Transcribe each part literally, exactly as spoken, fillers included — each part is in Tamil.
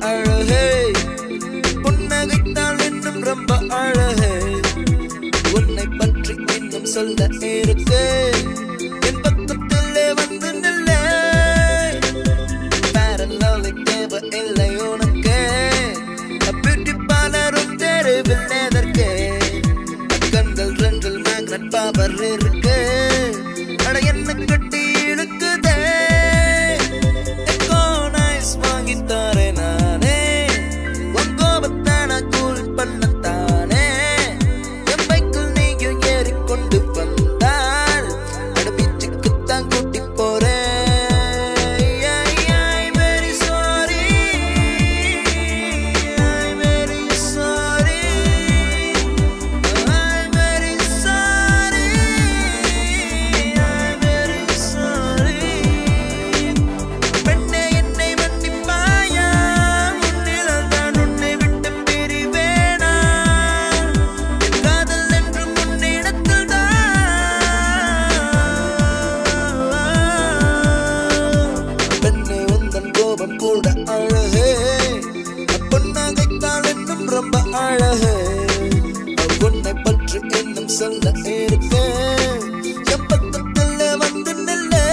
அழகே புன்னகைத்தால் இன்னும் ரொம்ப அழகே உன்னை பற்றி இன்னும் சொல்ல இருக்கு என் பக்கத்திலே வந்து நில்லே பேரலோலை தேவை இல்லை உனக்கு பியூட்டி பார்லரும் தெருவில் எதற்கே கண்கள் ரெண்டில் மேக்னட் பவர் இருக்கு அட என்ன கட்டி இழுக்குதே வாங்கித்தாரே நானே உன் கோபத்தான கூல் பண்ணத்தானே என் பைக்கில் நீயும் ஏறிக்கொண்டு வந்தால் அட பீச்சுக்குத்தான் கூட்டி போறேன் very sorry very sorry very sorry very sorry பெண்ணே என்னை மன்னிப்பாயா உன்னில் தான் உன்னை விட்டு பிரிவேனா காதல் என்று முன்னிடத்தில் பெண்ணே உந்தன் கோபம் கூட அழகே பொன்னாகைத்தால் இன்னும் ரொம்ப அழகே உன்னை பற்றி இன்னும் சொல்ல இருக்கு என் பக்கத்தில் வந்து நில்லே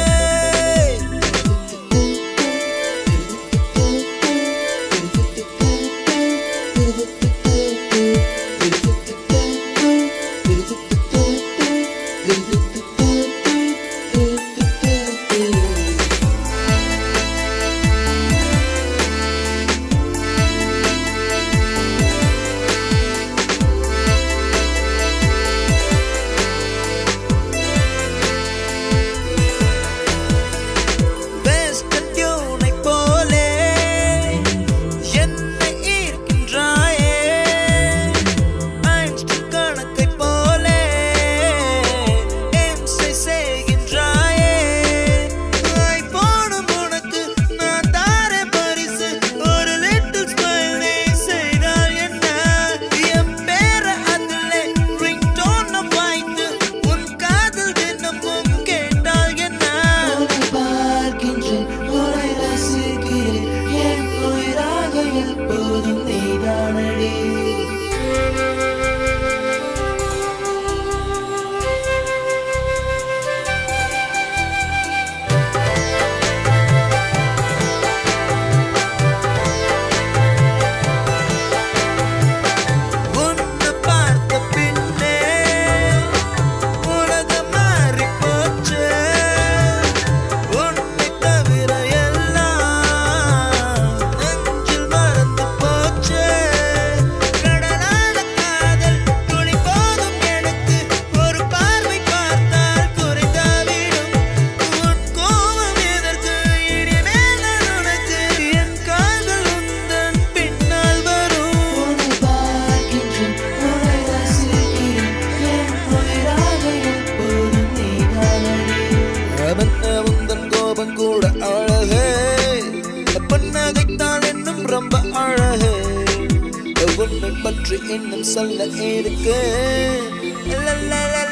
உந்தன் கோபம் கூட அழகே பொன்னகைத்தால் இன்னும் ரொம்ப அழகே உன்னை பற்றி இன்னும் சொல்ல இருக்கு